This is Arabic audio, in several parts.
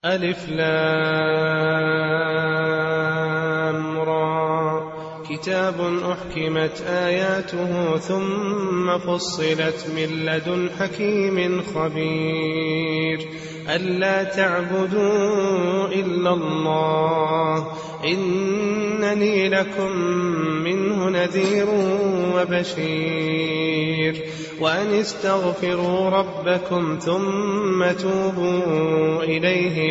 ألف لام را كتاب أحكمت آياته ثم فصلت من لدن حكيم خبير ألا تعبدوا إلا الله إنني لكم منه نذير وبشير وأن استغفروا ربكم ثم توبوا إليه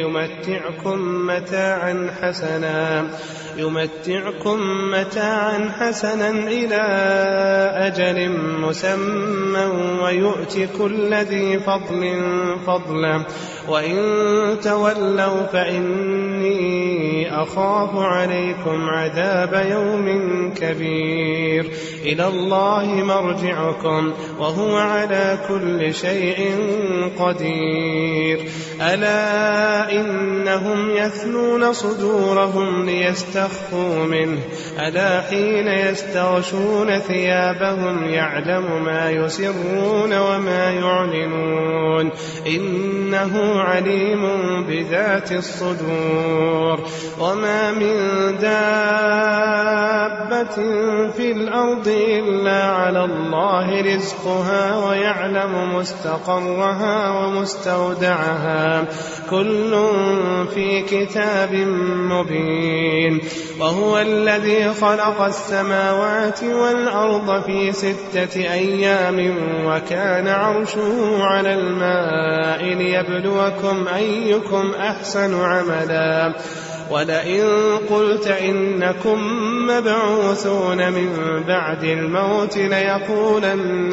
يمتعكم متاعا حسنا إلى أجل مسمى ويؤتي كل ذي فضل فضله وإن تولوا فإني أخاف عليكم عذاب يوم كبير إلى الله مرجعكم وهو على كل شيء قدير ألا إنهم يثنون صدورهم ليستخفوا منه ألا حين يستغشون ثيابهم يعلم ما يسرون وما يعلنون إنه عليم بذات الصدور وما من دابة في الأرض إلا على الله رزقها ويعلم مستقرها ومستودعها كل في كتاب مبين وهو الذي خلق السماوات والأرض في 6 أيام وكان عرشه على الماء ليبلوكم أيكم أحسن عملا ولئن قلت إنكم مبعوثون من بعد الموت ليقولن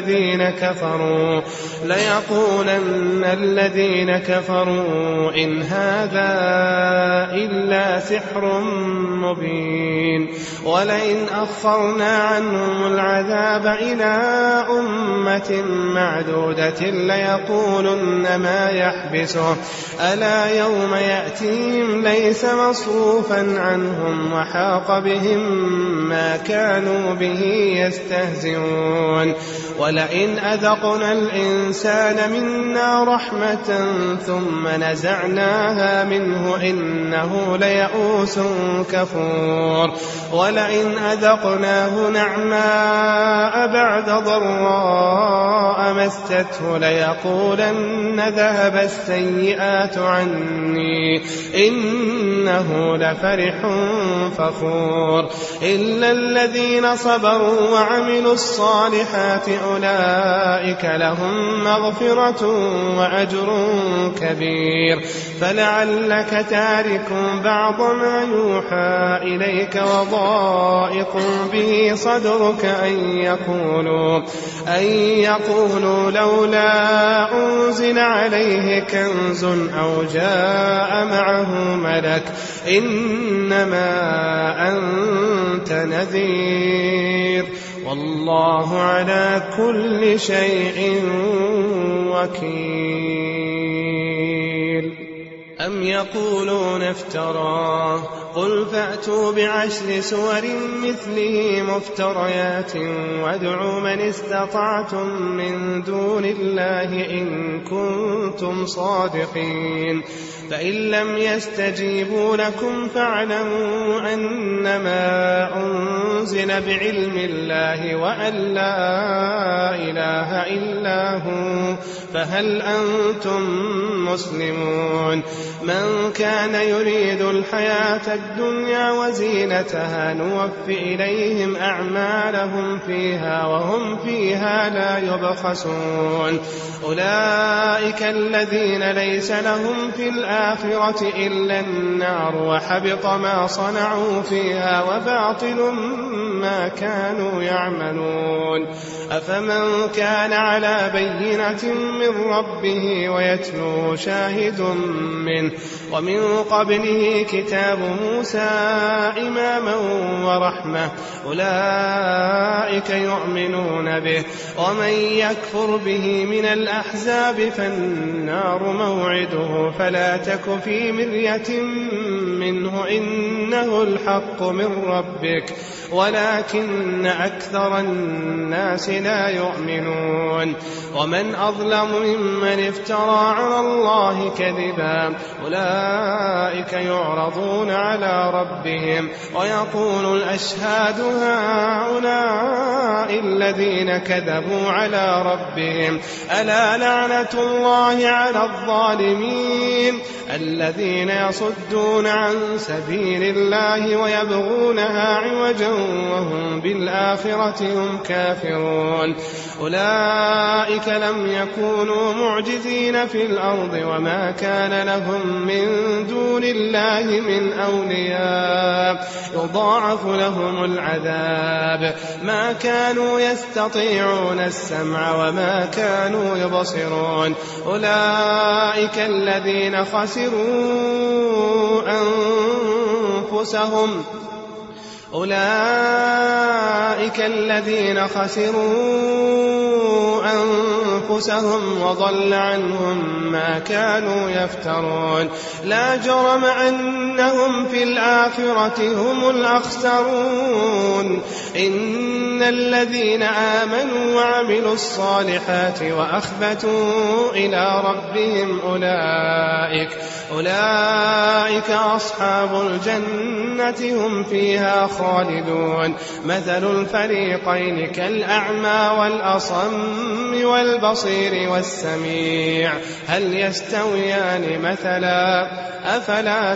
الذين كفروا إن هذا إلا سحر مبين ولئن أخرنا عنهم العذاب إلى أمة معدودة ليقولن ما يحبسه ألا يوم يأتيهم ليس مصروفا عنهم وحاق بهم ما كانوا به يستهزئون ولئن أذقنا الإنسان منا رحمة ثم نزعناها منه إنه ليئوس كفور ولئن أذقناه نعماء بعد ضراء مسته ليقولن ذهب السيئات عني إنه لفرح فخور إلا الذين صبروا وعملوا الصالحات أولئك لهم مغفرة وأجر كبير فلعلك تارك بعض ما يوحى إليك وضائق به صدرك أن يقولوا لولا أنزل عليه كنز أو جاء معه ملك إنما أنت نذير والله على كل شيء وكيل أم يقولون افتراه قل فأتوا ب10 سور مثله مفتريات وادعوا من استطعتم من دون الله إن كنتم صادقين فإن لم يستجيبوا لكم فاعلموا أنما أنزل بعلم الله وأن لا إله إلا هو فهل أنتم مسلمون من كان يريد الحياة الدنيا وزينتها نوفي إليهم أعمالهم فيها وهم فيها لا يبخسون أولئك الذين ليس لهم في الآخرة إلا النار وحبط ما صنعوا فيها وباطل ما كانوا يعملون أفمن كان على بينة من ربه ويتلو شاهد منه ومن قبله كتاب موسى إماما ورحمة أولئك يؤمنون به ومن يكفر به من الأحزاب فالنار موعده فلا تك في مرية منه إنه الحق من ربك ولا ولكن أكثر الناس لا يؤمنون. ومن أظلم ممن افترى على الله كذبا أولئك يعرضون على ربهم ويقول الأشهاد هؤلاء الذين كذبوا على ربهم ألا لعنة الله على الظالمين الذين يصدون عن سبيل الله ويبغونها عوجا وهم بالآخرة هم كافرون. أولئك لم يكونوا معجزين في الأرض وما كان لهم من دون الله من أولياء يضاعف لهم العذاب ما كانوا يستطيعون السمع وما كانوا يبصرون. أولئك الذين خسروا أنفسهم وضل عنهم ما كانوا يفترون. لا جرم أنهم في الآخرة هم الأخسرون. إن الذين آمنوا وعملوا الصالحات وأخبتوا إلى ربهم أولئك أصحاب الجنة هم فيها خالدون. مثل الفريقين كالأعمى والأصم والبصير والسميع هل يستويان مثلا أفلا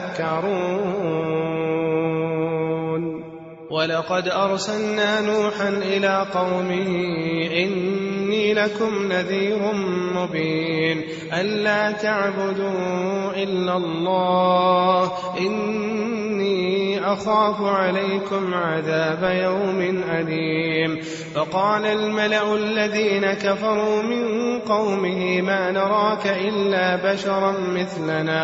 تذكرون. ولقد أرسلنا نوحا إلى قومه إني لكم نذير مبين ألا تعبدوا إلا الله إني أخاف عليكم عذاب يوم أليم. فقال الملأ الذين كفروا من قومه ما نراك إلا بشرا مثلنا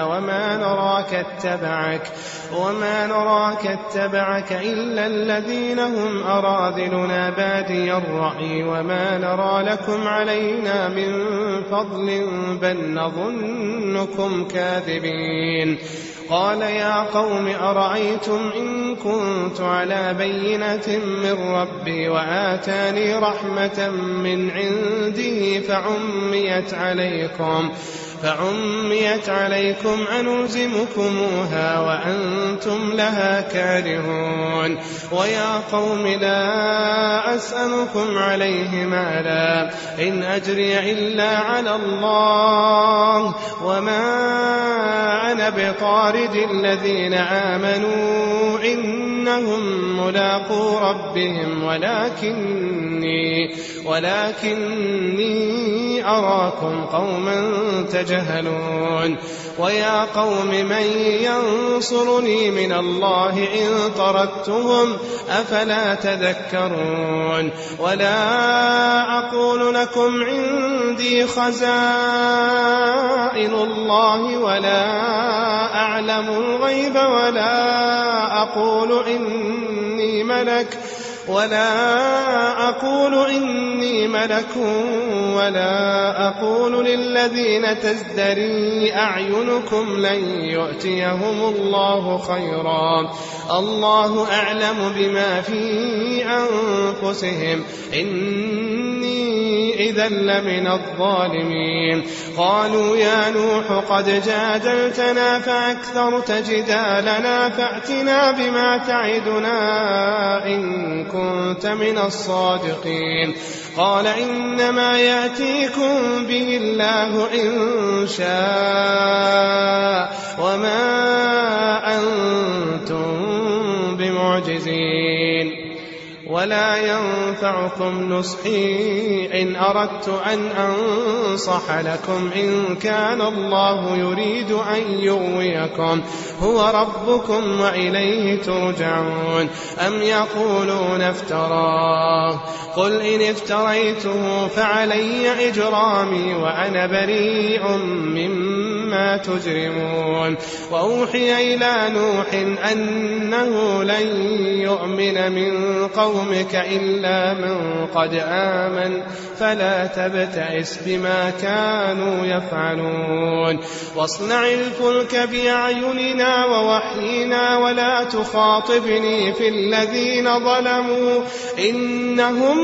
وما نراك اتبعك إلا الذين هم أراذلنا بادي الرأي وما نرى لكم علينا من فضل بل نظنكم كاذبين. قال يا قوم أرأيتم إن كنت على بينة من ربي وآتاني رحمة من عنده فعميت عليكم أنلزمكموها وأنتم لها كارهون. ويا قوم لا أسألكم عليه مالا إن أجري إلا على الله وما أنا بطارد الذين آمنوا إنهم ملاقو ربهم ولكني أراكم قوما تجهلون. ويا قوم من ينصرني من الله إن طردتهم أفلا تذكرون. ولا أقول لكم عندي خزائن الله ولا أعلم الغيب ولا أقول إني ملك ولا أقول للذين تزدري أعينكم لن يؤتيهم الله خيرا الله أعلم بما في أنفسهم إني إذا لمن الظالمين. قالوا يا نوح قد جادلتنا فأكثرت جدالنا فأتنا بما تعدنا إن كنت من الصادقين. قال إنما يأتيكم به الله إن شاء وما أنتم بمعجزين. ولا ينفعكم نصحي إن أردت أن أنصح لكم إن كان الله يريد أن يغويكم هو ربكم وإليه ترجعون. أم يقولون افتراه قل إن افتريته فعلي إجرامي وأنا بريء مما بما تجرمون وأوحي إلى نوح أنه لن يؤمن من قومك إلا من قد آمن فلا تبتئس بما كانوا يفعلون واصنع الفلك بأعيننا ووحينا ولا تخاطبني في الذين ظلموا إنهم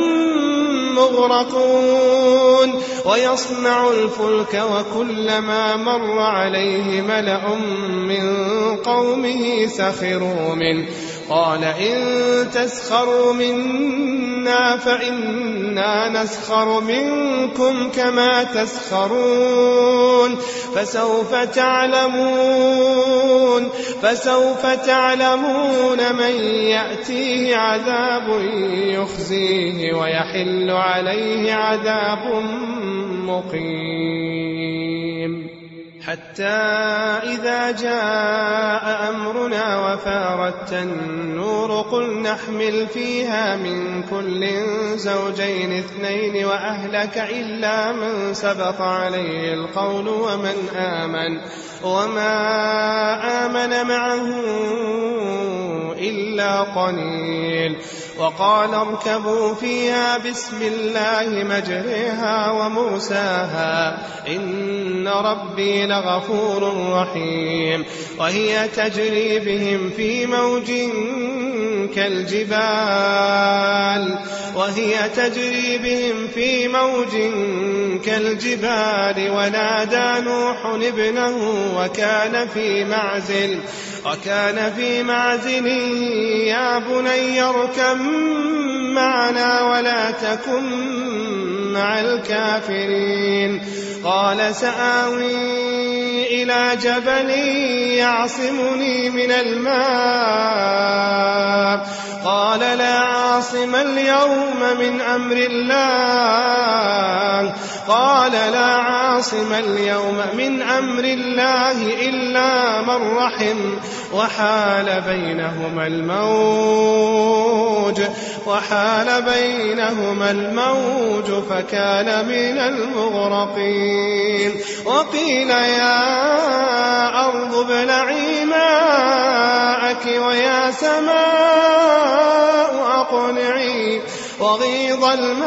مغرقون ويصنع الفلك وكلما مر عليه ملأ من قومه سخروا منه قال إن تسخروا منا فإنا نسخر منكم كما تسخرون فسوف تعلمون من يأتيه عذاب يخزيه ويحل عليه عذاب مقيم حتى إذا جاء أمرنا وفارت النور قل نحمل فيها من كل زوجين اثنين وأهلك إلا من سبق عليه القول وما آمن معه إلا قليل وقال اركبوا فيها بسم الله مجريها ومرساها إن ربي لغفور رحيم وهي تجري بهم في موج كالجبال ونادى نوح ابنه وكان في معزل يا بني اركب معنا ولا تكن مع الكافرين قال سآوي إلى جبل يعصمني من الماء قال لا عاصم اليوم من أمر الله إلا من رحم وحال بينهما الموج فكان من المغرقين وقيل يا أرض ابلعي ماءك ويا سماء أقلعي وغيض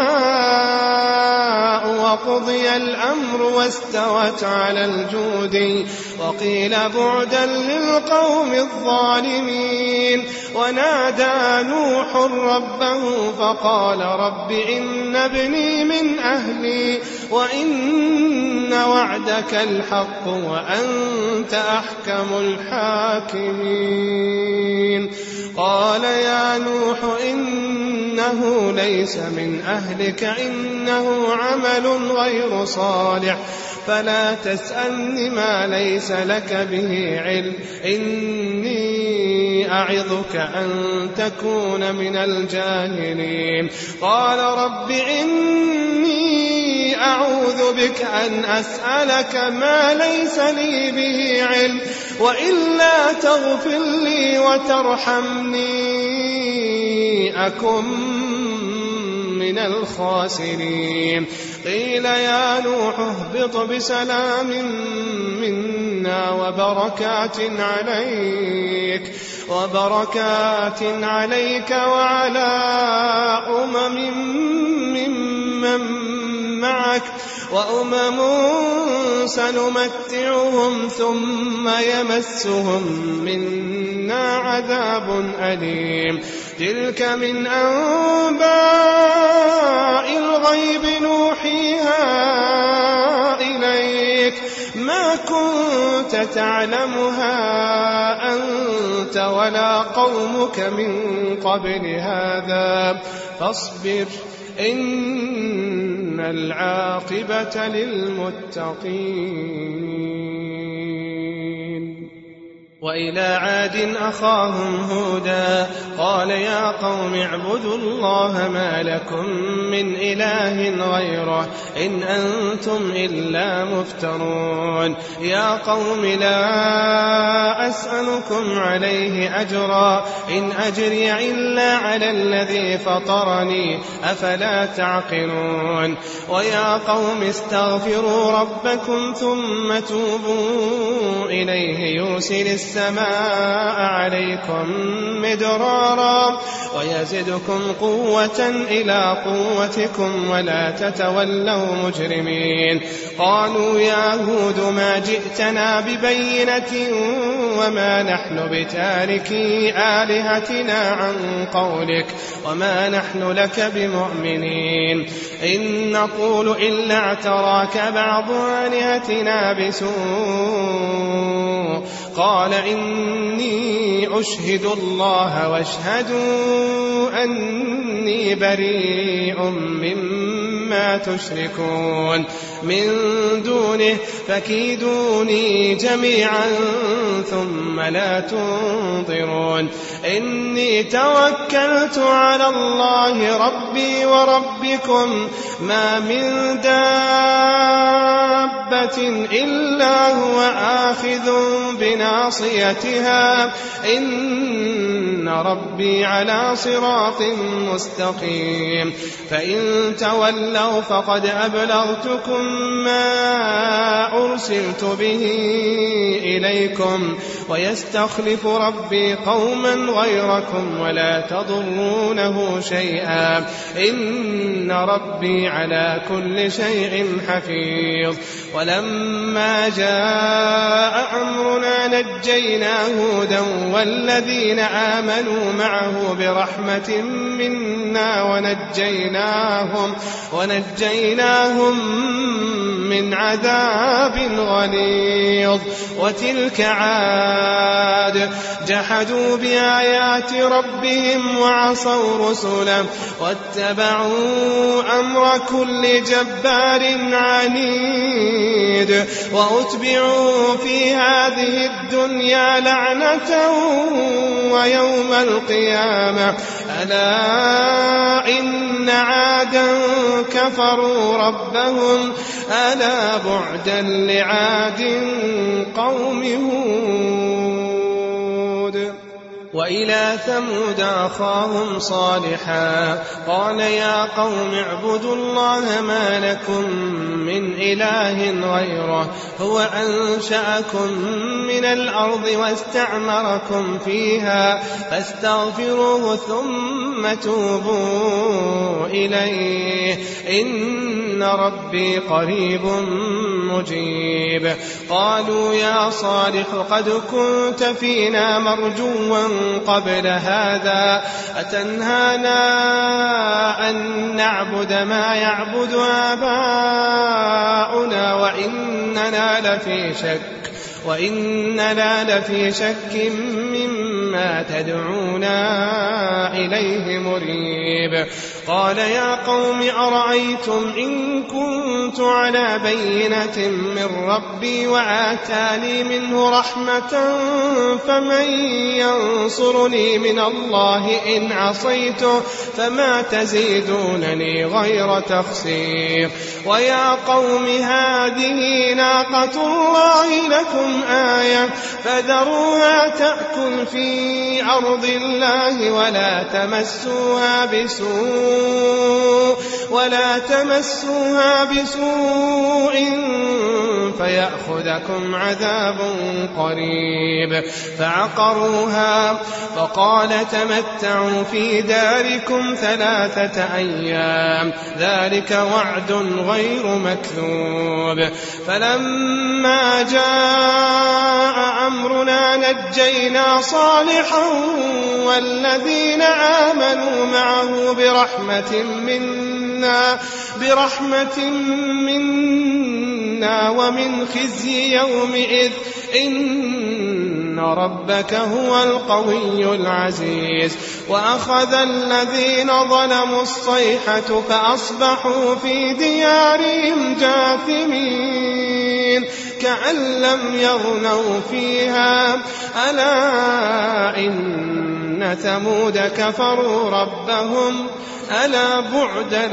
الماء وقضي الأمر واستوت على الجود وقيل بعدا للقوم الظالمين ونادى نوح ربه فقال رب إن ابني من أهلي وإن وعدك الحق وأنت أحكم الحاكمين قال يا نوح إنه ليس من أهلك إنه عمل غير صالح فلا تسألني ما ليس لك به علم إني أعظك أن تكون من الجاهلين قال رب إني أعوذ بك أن أسألك ما ليس لي به علم وإلا تغفر لي وترحمني أكن من الخاسرين قيل يا نوح اهبط بسلام منا وبركات عليك وعلى ممن معك وأمم سنمتعهم ثم يمسهم منا عذاب أليم تلك من أنباء الغيب نوحيها إليك ما كنت تعلمها أنت ولا قومك من قبل هذا فاصبر إن العاقبة للمتقين وإلى عاد أخاهم هودا قال يا قوم اعبدوا الله ما لكم من إله غيره إن أنتم إلا مفترون يا قوم لا أسألكم عليه أجرا إن أجري إلا على الذي فطرني أفلا تعقلون ويا قوم استغفروا ربكم ثم توبوا إليه يرسل السماء عليكم مدرارا ويزدكم قوة إلى قوتكم ولا تتولوا مجرمين قالوا يا هود ما جئتنا ببينة وما نحن بتاركي آلهتنا عن قولك وما نحن لك بمؤمنين إن نقول إلا اعتراك بعض آلهتنا بسوء قال إني أشهد الله واشهدوا أني بريء مما تشركون من دونه فكيدوني جميعا ثم لا تنظرون إني توكلت على الله ربي وربكم ما من دابة إلا هو آخذ بناصيتها إن ربي على صراط مستقيم فإن تولوا فقد أبلغتكم ما أرسلت به إليكم ويستخلف ربي قوما غيركم ولا تضرونه شيئا إن ربي على كل شيء حفيظ ولما جاء أمرنا نجينا هودا والذين آمنوا معه برحمة منا ونجيناهم من عذاب غليظ وتلك عاد جحدوا بآيات ربهم وعصوا رسله واتبعوا أمر كل جبار عنيد وأتبعوا في هذه الدنيا لعنة ويوم القيامة ألا إن عادا كفروا ربهم ألا بعدا لعاد قوم هود وإلى ثمود أخاهم صالحا قال يا قوم اعبدوا الله ما لكم من إله غيره هو أنشأكم من الأرض واستعمركم فيها فاستغفروه ثم توبوا إليه إن ربي قريب مجيب قالوا يا صالح قد كنت فينا مرجوا قبل هذا أتنهانا أن نعبد ما يعبد آباؤنا وإننا لفي شك مما تدعونا إليه مريب قال يا قوم أرأيتم إن كنت على بينة من ربي وآتاني منه رحمة فمن ينصرني من الله إن عصيته فما تزيدونني غير تخسير ويا قوم هذه ناقة الله لكم آية فذروها تأكل في أرض الله ولا تمسوها بسوء فيأخذكم عذاب قريب فعقروها فقال تمتعوا في داركم 3 أيام ذلك وعد غير مكذوب فلما جاء أمرنا نجينا صالحا والذين آمنوا معه برحمة منا ومن خزي يومئذ إن ربك هو القوي العزيز وأخذ الذين ظلموا الصيحة فأصبحوا في ديارهم جاثمين كأن لم يغنوا فيها ألا إن ثمود كفروا ربهم ألا بعدا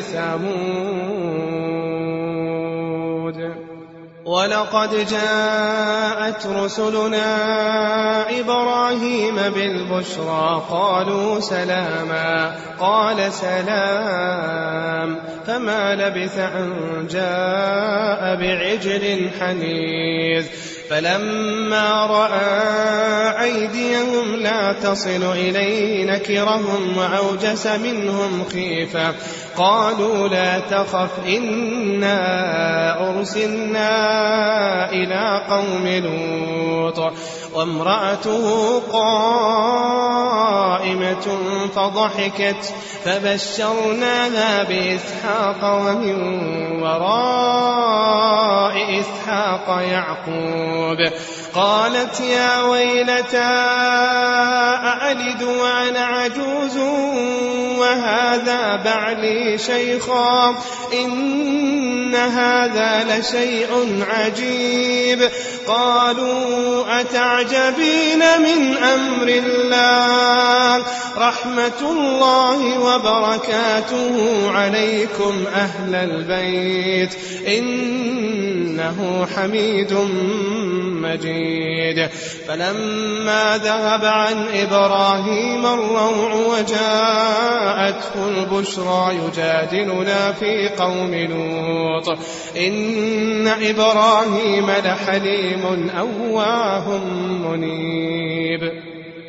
لثمود. ولقد جاءت رسلنا إبراهيم بالبشرى قالوا سلاما قال سلام فما لبث أن جاء بعجل حنيذ فلما رأى أيديهم لا تصل إليه نكرهم وأوجس منهم خيفة قالوا لا تخف إنا أرسلنا إلى قوم لوط وامرأته قائمة فضحكت فبشرناها بإسحاق ومن وراء إسحاق يعقوب قالت يا ويلتى أألد وأنا عجوز وهذا بعلي شيخا إن هذا لشيء عجيب قالوا أتعجبين من أمر الله رحمة الله وبركاته عليكم أهل البيت إنه حميد مجيد. فلما ذهب عن إبراهيم الروع وجاءته البشرى يجادلنا في قوم لوط إن إبراهيم لحليم أواه منيب.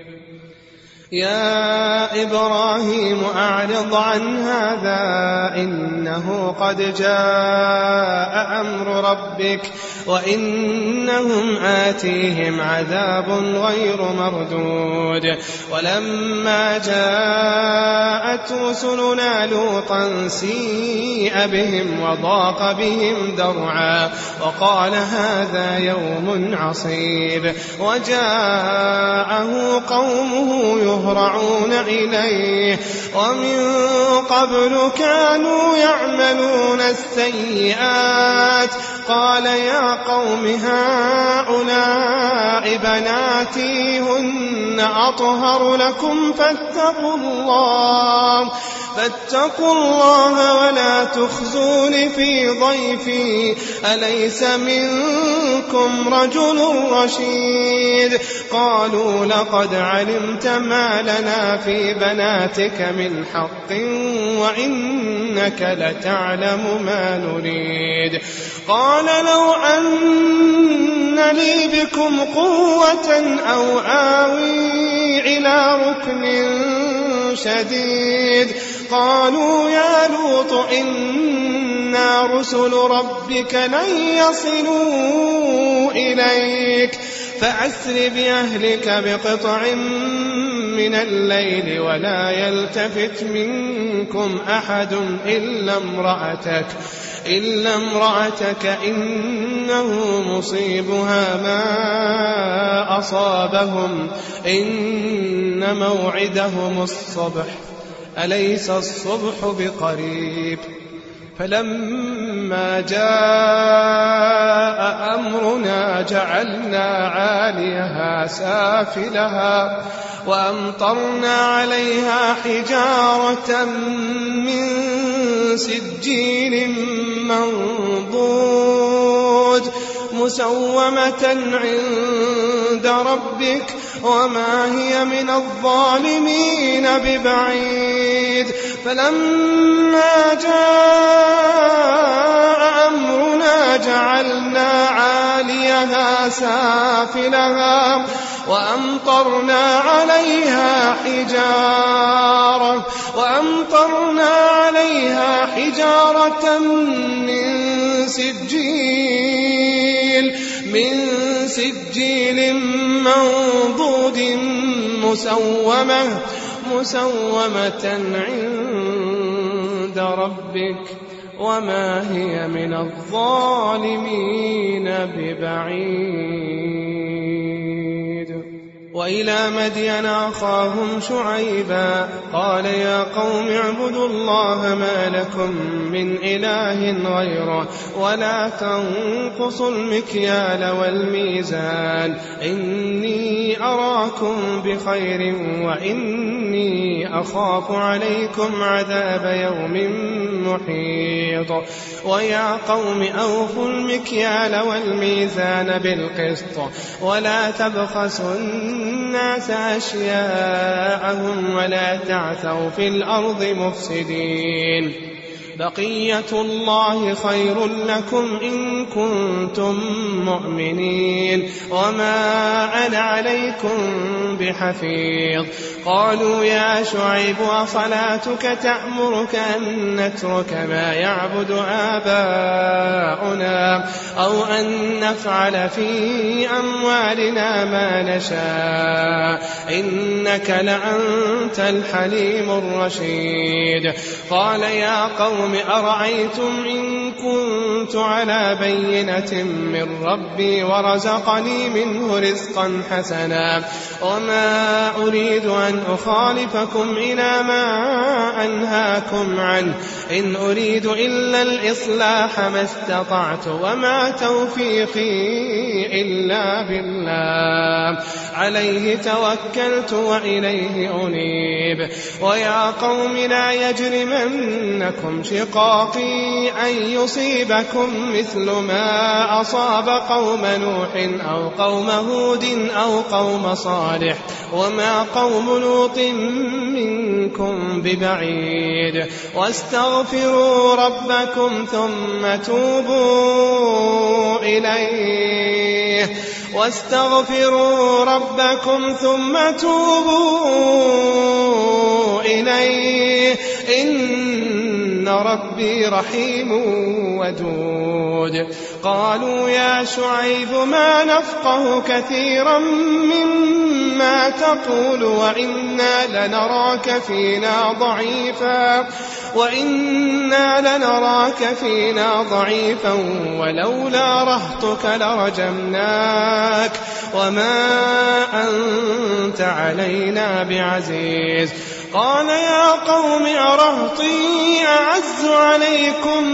يا إبراهيم أعرض عن هذا إنه قد جاء أمر ربك وإنهم آتيهم عذاب غير مردود. ولما جاءت رسلنا لوطا سيء بهم وضاق بهم ذرعا وقال هذا يوم عصيب وجاءه قومه يهرعون إليه ومن قبل كانوا يعملون السيئات قال يا قوم هؤلاء بناتي هن أطهر لكم فاتقوا الله ولا تخزون في ضيفي أليس منكم رجل رشيد قالوا لقد علمت ما لنا في بناتك من حق وإنك لتعلم ما نريد قال لو أن لي بكم قوة أو آوي إلى ركن شديد قالوا يا لوط إنا رسل ربك لن يصلوا إليك فأسر بأهلك بقطع من الليل ولا يلتفت منكم أحد إلا امرأتك إنه مصيبها ما أصابهم إن موعدهم الصبح أليس الصبح بقريب. فلما جاء أمرنا جعلنا عاليها سافلها وأمطرنا عليها حجارة من سجيل منضود مسومة عند ربك وما هي من الظالمين ببعيد. فلما جاء أمرنا جعلنا عاليها سافلها وأمطرنا عليها حجارة من سجيل منضود مسومة عند ربك وما هي من الظالمين ببعيد. وإلى مدين أخاهم شعيبا قال يا قوم اعبدوا الله ما لكم من إله غيره ولا تنقصوا المكيال والميزان إني أراكم بخير وإني أخاف عليكم عذاب يوم محيط ويا قوم أوفوا المكيال والميزان بالقسط ولا تبخسوا الناس أشياءهم ولا تعثوا في الأرض مفسدين بقية الله خير لكم إن كنتم مؤمنين وما أنا عليكم بحفيظ قالوا يا شعيب أصلاتك تأمرك أن نترك ما يعبد آباؤنا أو أن نفعل في أموالنا ما نشاء إنك لأنت الحليم الرشيد قال يا قوم أرأيتم إن كنت على بينة من ربي ورزقني منه رزقا حسنا وما أريد أن أخالفكم إلى ما أنهاكم عنه إن أريد إلا الإصلاح ما استطعت وما توفيقي إلا بالله عليه توكلت وإليه أنيب ويا قوم لا يجرمنكم شقاقي أن يصيبكم مثل ما أصاب قوم نوح أو قوم هود أو قوم صالح وما قوم لوط منكم ببعيد واستغفروا ربكم ثم توبوا إليه إن ربي رحيم ودود قالوا يا شعيب ما نفقه كثيرا مما تقول وإنا لنراك فينا ضعيفا ولولا رهطك لرجمناك وما أنت علينا بعزيز قال يا قوم أرهطي أعز عليكم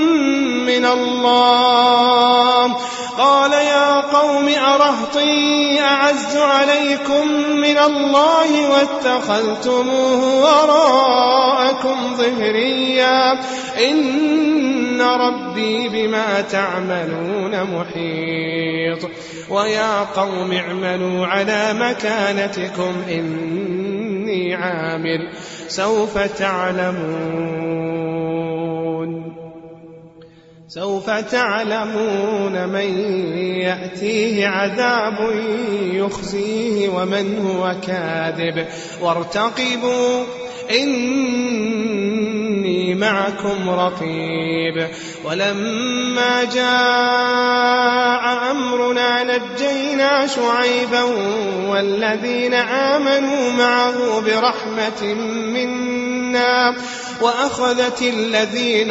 من الله واتخذتموه وراءكم ظهريا إن ربي بما تعملون محيط ويا قوم اعملوا على مكانتكم إني عامل سوف تعلمون من يأتيه عذاب يخزيه ومن هو كاذب وارتقبوا إني معكم رقيب ولما جاء أمرنا نجينا شعيبا والذين آمنوا معه برحمة منا وأخذت الذين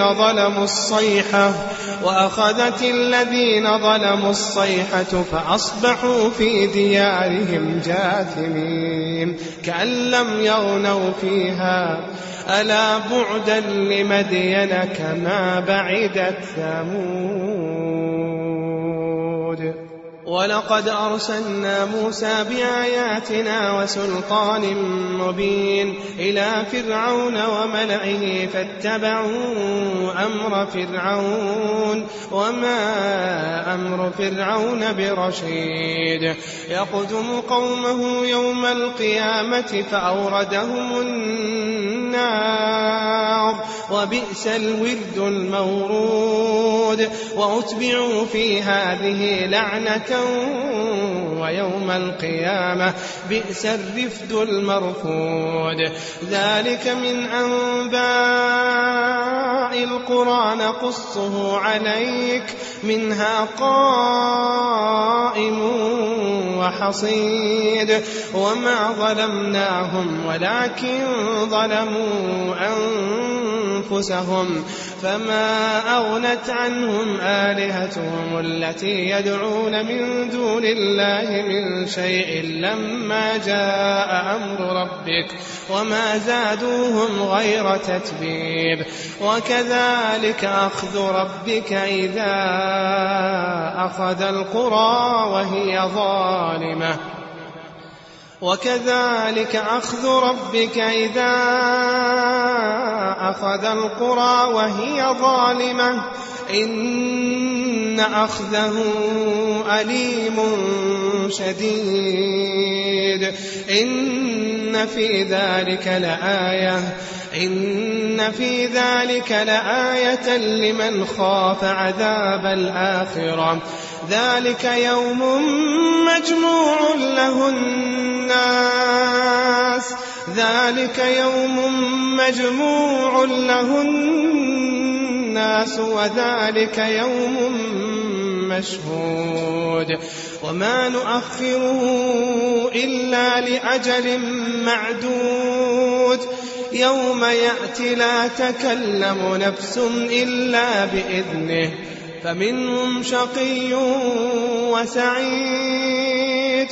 ظلموا الصيحة فأصبحوا في ديارهم جاثمين كأن لم يغنوا فيها ألا بعدا لمدين كما بعدت ثمود ولقد أرسلنا موسى بآياتنا وسلطان مبين إلى فرعون وملئه فاتبعوا أمر فرعون وما أمر فرعون برشيد يقدم قومه يوم القيامة فأوردهم النار وبئس الورد المورود وأتبعوا في هذه لعنة ويوم القيامة بئس الرفد المرفود ذلك من أنباء القرى نقصه عليك منها قائم وحصيد وما ظلمناهم ولكن ظلموا أنفسهم فما أغنت عنهم آلهتهم التي يدعون من دون الله من شيء لما جاء أمر ربك وما زادوهم غير تتبيب وكذلك أخذ ربك إذا أخذ القرى وهي ظالمة وكذلك أخذ ربك إذا أخذ القرى وهي ظالمة إن أخذه أليم شديد إن في ذلك لآية لمن خاف عذاب الآخرة ذلك يوم مجموع له الناس وذلك يوم مشهود وما نؤخره إلا لأجل معدود يوم يأتي لا تكلم نفس إلا بإذنه فمنهم شقي وسعيد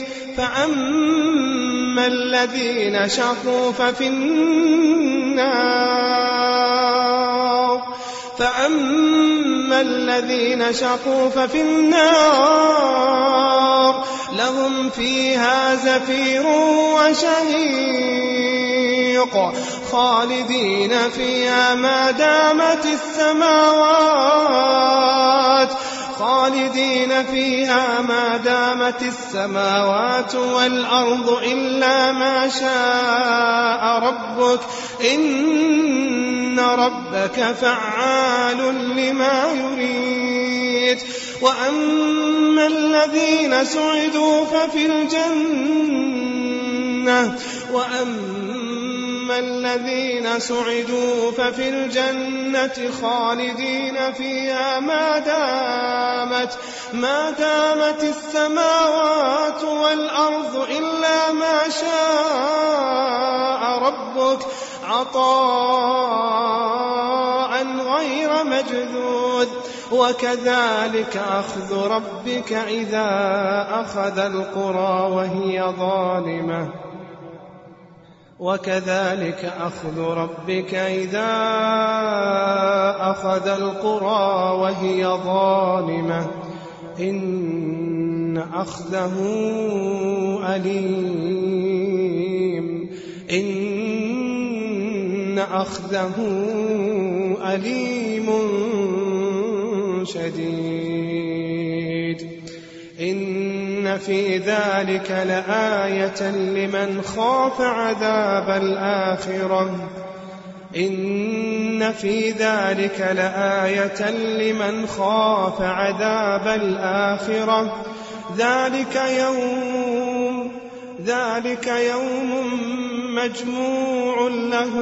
فأما الذين شقوا ففي النار لهم فيها زفير وشهيق خالدين فيها ما دامت السماوات والأرض إلا ما شاء ربك إن ربك فعال لما يريد وأما الذين سعدوا ففي الجنة خالدين فيها ما دامت السماوات والأرض إلا ما شاء ربك عطاء غير مجذوذ وكذلك أخذ ربك إذا أخذ القرى وهي ظالمة إن أخذه أليم شديد إن في ذلك لآية لمن خاف عذاب الآخرة ذلك يوم مجموع له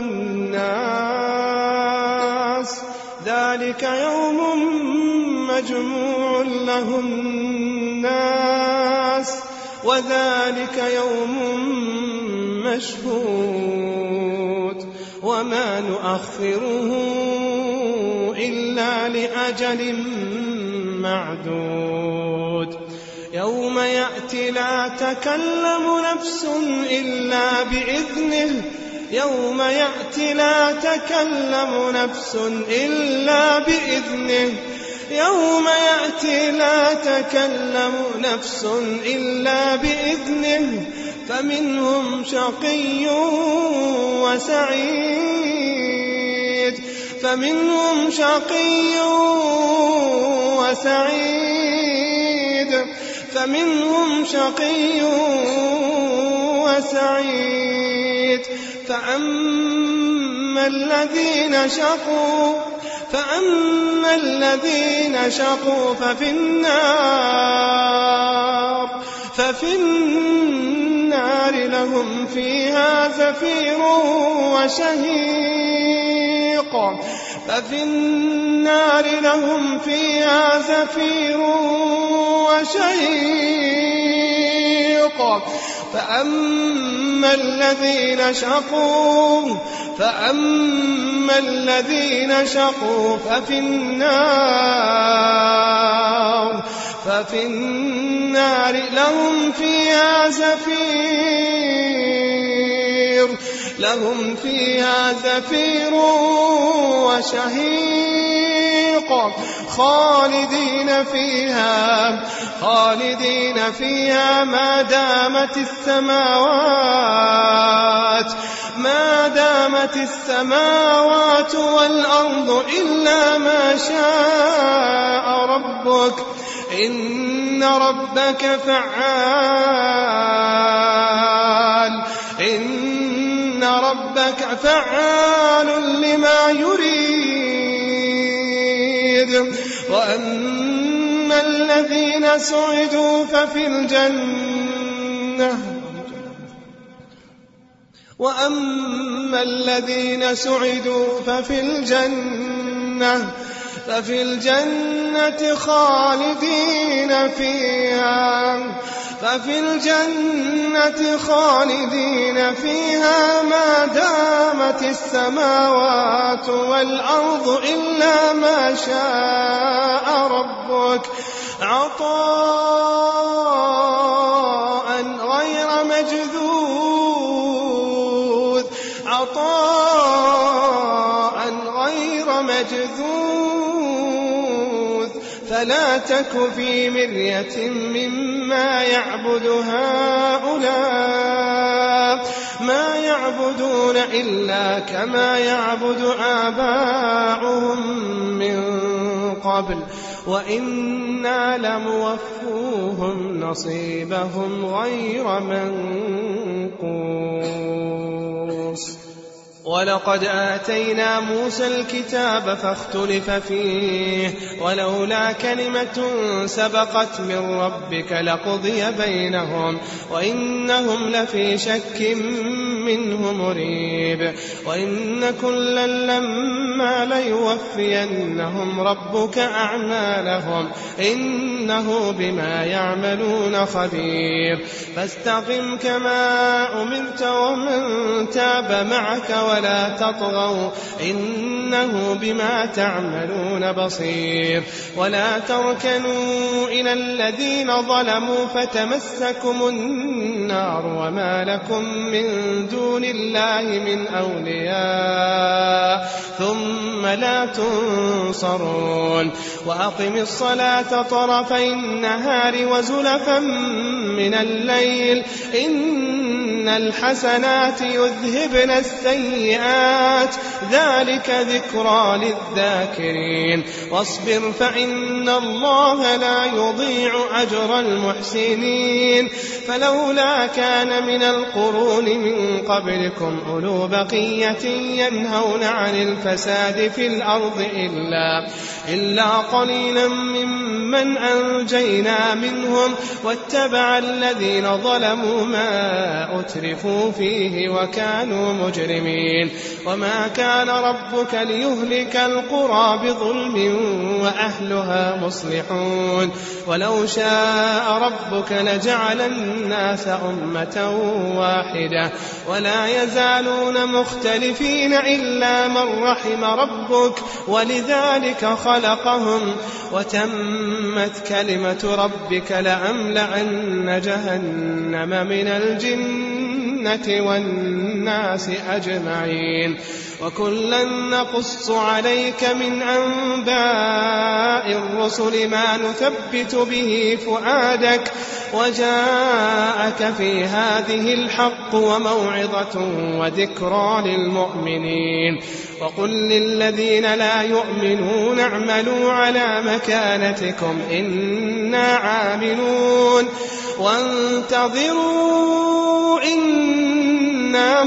الناس وذلك يوم مشهود وما نؤخره إلا لأجل معدود يوم يأتي لا تكلم نفس إلا بإذنه فمنهم شقي وسعيد فأما الذين شقوا ففي النار لهم فيها زفير وشهيق ففي النار لهم فيها زفير وشهيق فأما الذين شقوا ففي النار لهم فيها زفير وشهيق خالدين فيها ما دامت السماوات والأرض إلا ما شاء ربك إن ربك فعال لما يريد وأما الذين سعدوا ففي الجنة خالدين فيها ما دامت السماوات والأرض إلا ما شاء ربك عطاء غير مجذوذ فلا تك في مرية مما يعبد هؤلاء ما يعبدون إلا كما يعبد آباؤهم من قبل وإنا لموفوهم نصيبهم غير منقوص ولقد آتينا موسى الكتاب فاختلف فيه ولولا كلمة سبقت من ربك لقضي بينهم وإنهم لفي شك منه مريب وإن كلا لما ليوفينهم ربك أعمالهم إنه بما يعملون خبير فاستقم كما أمرت ومن تاب معك ولا تطغوا إنه بما تعملون بصير ولا تركنوا إلى الذين ظلموا فتمسكم النار وما لكم من دون الله من أولياء ثم لا تنصرون وأقم الصلاة طرفي النهار وزلفا من الليل إن الحسنات يذهبن السيئات ذلك ذكرى للذاكرين واصبر فإن الله لا يضيع أجر المحسنين فلولا كان من القرون من قبلكم أولو بقية ينهون عن الفساد في الأرض إلا قليلا ممن أنجينا منهم واتبع الذين ظلموا ما أترفوا فيه وكانوا مجرمين وما كان ربك ليهلك القرى بظلم وأهلها مصلحون ولو شاء ربك لجعل الناس أمة واحدة ولا يزالون مختلفين إلا من رحم ربك ولذلك خلقهم وتمت كلمة ربك لأملأن جهنم من الجنة والناس أجمعين وكلا نقص عليك من أنباء الرسل ما نثبت به فؤادك وجاءك في هذه الحق وموعظة وذكرى للمؤمنين وقل للذين لا يؤمنون اعملوا على مكانتكم إنا عاملون وانتظروا إنا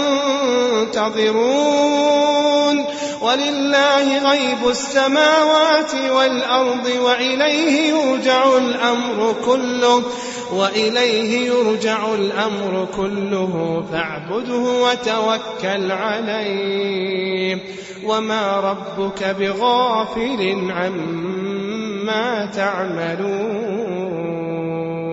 منتظرون ولله غيب السماوات والأرض وإليه يرجع الأمر كله وإليه يرجع الأمر كله فاعبده وتوكل عليه وما ربك بغافل عما تعملون.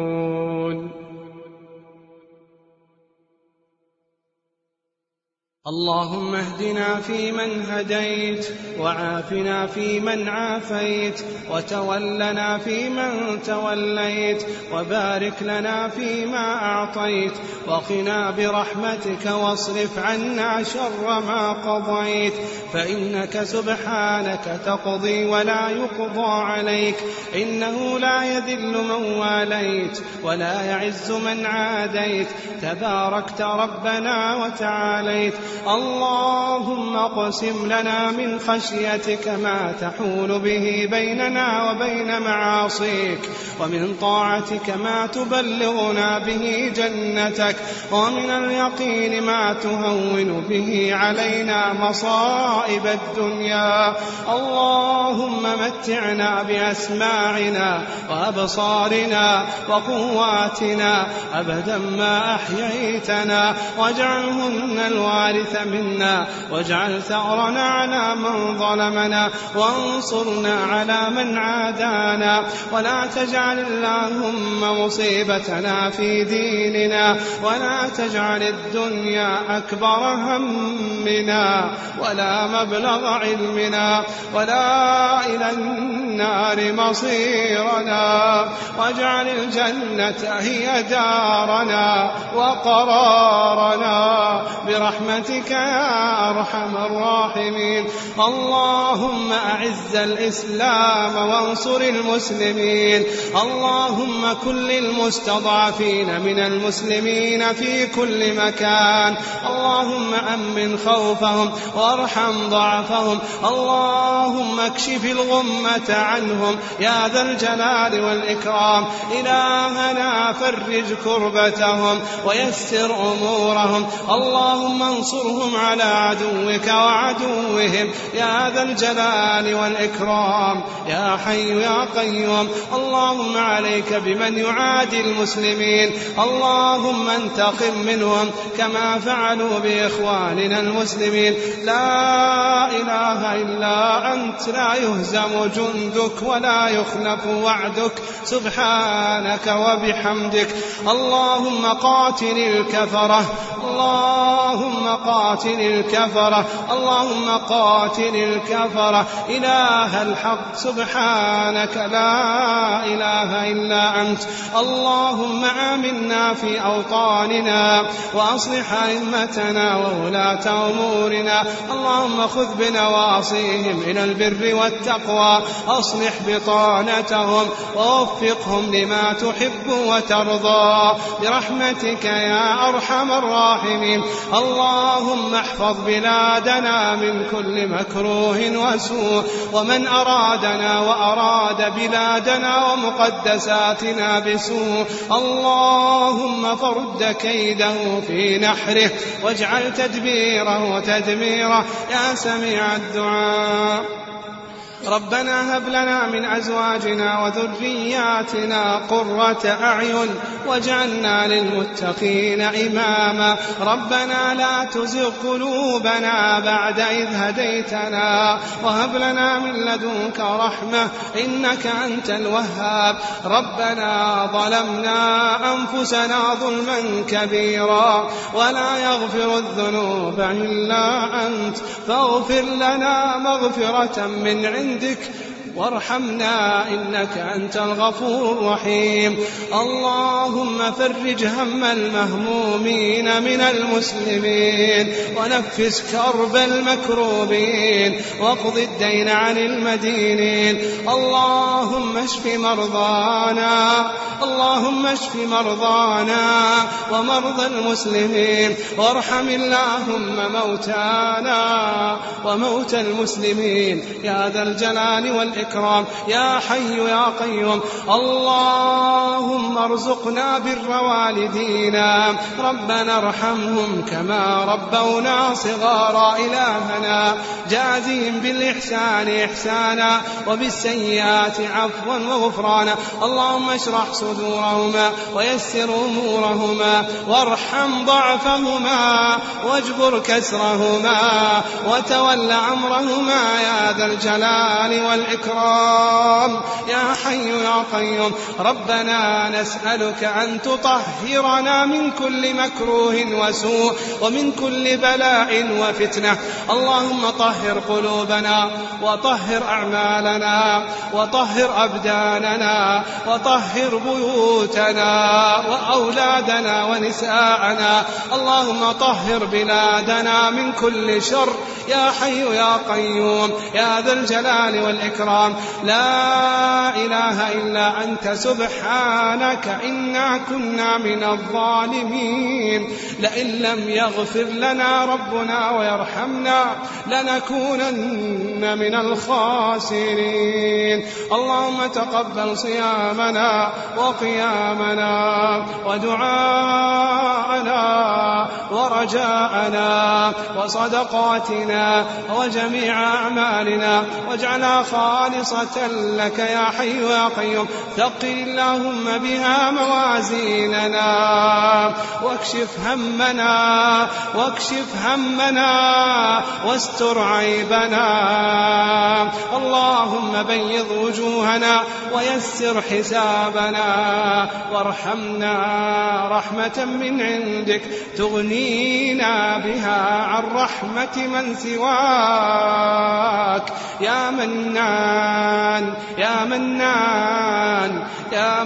اللهم اهدنا فيمن هديت وعافنا فيمن عافيت وتولنا فيمن توليت وبارك لنا فيما أعطيت وقنا برحمتك واصرف عنا شر ما قضيت فإنك سبحانك تقضي ولا يقضى عليك إنه لا يذل من واليت ولا يعز من عاديت تباركت ربنا وتعاليت. اللهم اقسم لنا من خشيتك ما تحول به بيننا وبين معاصيك ومن طاعتك ما تبلغنا به جنتك ومن اليقين ما تهون به علينا مصائب الدنيا. اللهم متعنا بأسماعنا وأبصارنا وقواتنا أبدا ما أحييتنا واجعلهن الوارث منا واجعل ثأرنا على من ظلمنا وانصرنا على من عادانا ولا تجعل اللهم مصيبتنا في ديننا ولا تجعل الدنيا أكبر همنا ولا مبلغ علمنا ولا إلى النار مصيرنا واجعل الجنة هي دارنا وقرارنا برحمتك يا أرحم الراحمين. اللهم أعز الإسلام وانصر المسلمين. اللهم كن للمستضعفين من المسلمين في كل مكان. اللهم أمن خوفهم وارحم ضعفهم. اللهم اكشف الغمة عنهم يا ذا الجلال والإكرام. إلهنا فرج كربتهم ويسر أمورهم. اللهم انصرهم على عدوك وعدوهم يا ذا الجلال والإكرام يا حي يا قيوم. اللهم عليك بمن يعادي المسلمين. اللهم انتقم منهم كما فعلوا بإخواننا المسلمين. لا إله إلا أنت لا يهزم جندك ولا يخلف وعدك سبحانك وبحمدك. اللهم قاتل الكفرة. اللهم قاتل الكفرة. اللهم قاتل الكفرة إله الحق سبحانك لا إله إلا أنت. اللهم آمنا في أوطاننا وأصلح أئمتنا وولاة أمورنا. اللهم خذ بنواصيهم إلى البر والتقوى. أصلح بطانتهم ووفقهم لما تحب وترضى برحمتك يا أرحم الراحمين. اللهم احفظ بلادنا من كل مكروه وسوء ومن أرادنا وأراد بلادنا ومقدساتنا بسوء. اللهم فرد كيده في نحره واجعل تدبيره تدميره يا سميع الدعاء. ربنا هب لنا من أزواجنا وذرياتنا قرة أعين واجعلنا للمتقين إماما. ربنا لا تزغ قلوبنا بعد إذ هديتنا وهب لنا من لدنك رحمة إنك أنت الوهاب. ربنا ظلمنا أنفسنا ظلما كبيرا ولا يغفر الذنوب إلا أنت فاغفر لنا مغفرة من عندك وارحمنا إنك أنت الغفور الرحيم. اللهم فرج هم المهمومين من المسلمين ونفس كرب المكروبين واقض الدين عن المدينين. اللهم اشف مرضانا. اللهم اشف مرضانا ومرضى المسلمين وارحم اللهم موتانا وموتى المسلمين يا ذا الجلال والإكرام والإكرام يا حي يا قيوم. اللهم ارزقنا بر والدينا، ربنا ارحمهم كما ربونا صغارا. إلهنا جازهم بالإحسان إحسانا وبالسيئات عفوا وغفرانا. اللهم اشرح صدورهما ويسر أمورهما وارحم ضعفهما واجبر كسرهما وتول أمرهما يا ذا الجلال والإكرام يا حي يا قيوم. ربنا نسألك أن تطهرنا من كل مكروه وسوء ومن كل بلاء وفتنة. اللهم طهر قلوبنا وطهر أعمالنا وطهر أبداننا وطهر بيوتنا وأولادنا ونساءنا. اللهم طهر بلادنا من كل شر يا حي يا قيوم يا ذا الجلال والإكرام. لا إله إلا أنت سبحانك إنا كنا من الظالمين. لئن لم يغفر لنا ربنا ويرحمنا لنكونن من الخاسرين. اللهم تقبل صيامنا وقيامنا ودعاءنا ورجاءنا وصدقاتنا وجميع أعمالنا واجعلها خالصة لك يا حي يا قيوم. ثقل اللهم بها موازيننا واكشف همنا واستر عيبنا. اللهم بيض وجوهنا ويسر حسابنا وارحمنا رحمة من عندك تغنينا بها عن رحمة من سواك يا منان يا منان يا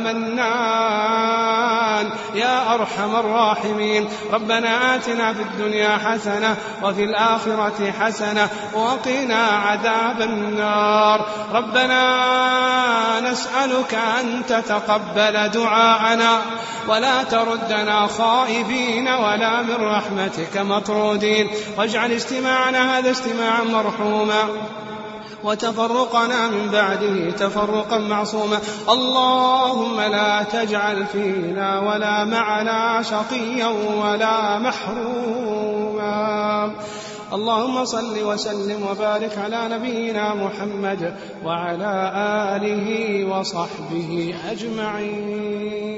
منان يا أرحم الراحمين. ربنا آتنا في الدنيا حسنة وفي الآخرة حسنة وقنا عذاب النار. ربنا نسألك أن تتقبل دعاءنا ولا تردنا خائبين ولا من رحمتك مطرودين. واجعل اجتماعنا هذا اجتماعا مرحوما وتفرقنا من بعده تفرقا معصوما. اللهم لا تجعل فينا ولا معنا شقيا ولا محروما. اللهم صل وسلم وبارك على نبينا محمد وعلى آله وصحبه أجمعين.